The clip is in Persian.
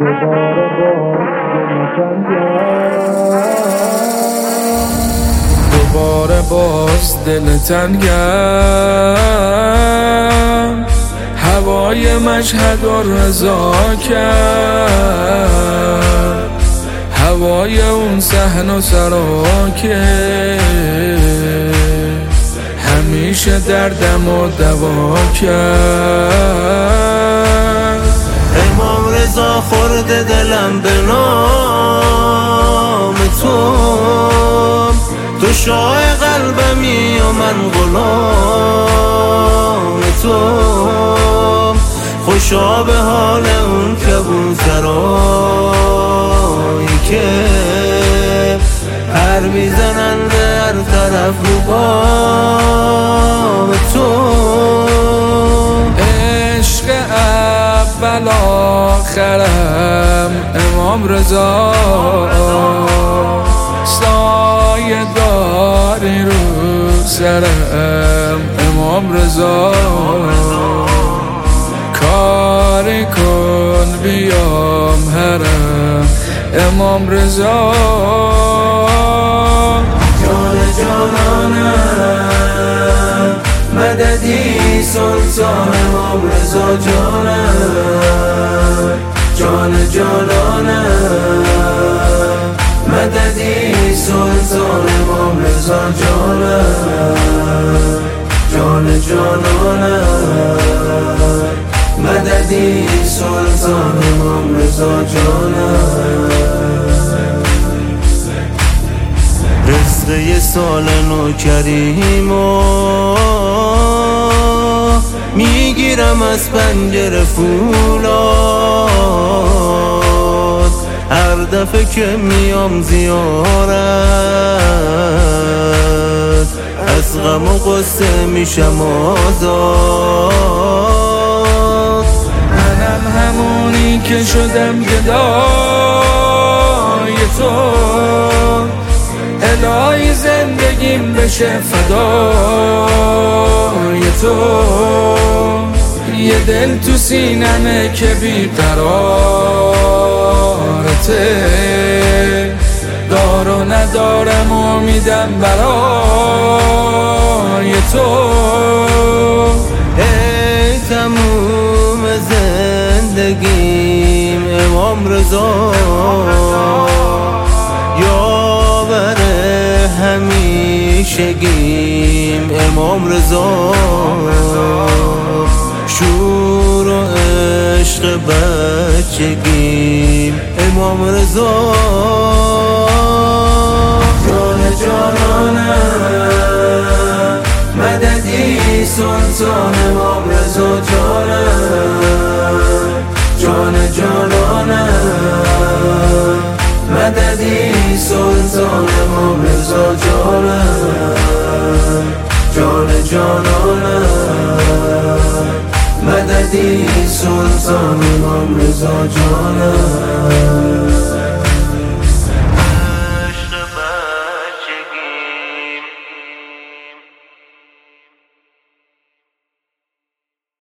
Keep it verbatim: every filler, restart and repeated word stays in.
دوباره باز دل تنگم، هوای مشهد و رضا کرد، هوای اون صحن و سرا که همیشه دردم و دوا کرد. امام رضا خورده دلم به نام تو، تو شاه قلبمی و من غلام تو. خوشا به حال اون کبوترایی که پر میزنن به هر طرف رو بام تو. عشق اول آخرم امام رضا، سایه داری رو سرم امام رضا. کاری کن بیام حرم امام رضا. جان جانانم مددی سلطان امام رضا جانم. جان جانانم مددی سلطان امام رضا جانم. جان جانانم مددی سلطان امام رضا جانم. رزق یه سال نو کریمو میگیرم از پنجره فولاد، هر دفعه که میام زیارت از غم و غصه میشم آزاد. منم همونی که شدم گدای تو، الهی زندگیم بشه فدای تو. یه دل تو سینمه که بیقرارته، دار و ندارم امیدم برای تو. ای تموم زندگیم امام رضا، یاور همیشگیم امام رضا. شور و عشق بچگیم امام رضا. جان جانانم مددی سلطان امام رضا جانم. جان جانانم مددی سلطان امام رضا جانم. جان جانانم مددی سلطان امام رضا جانم.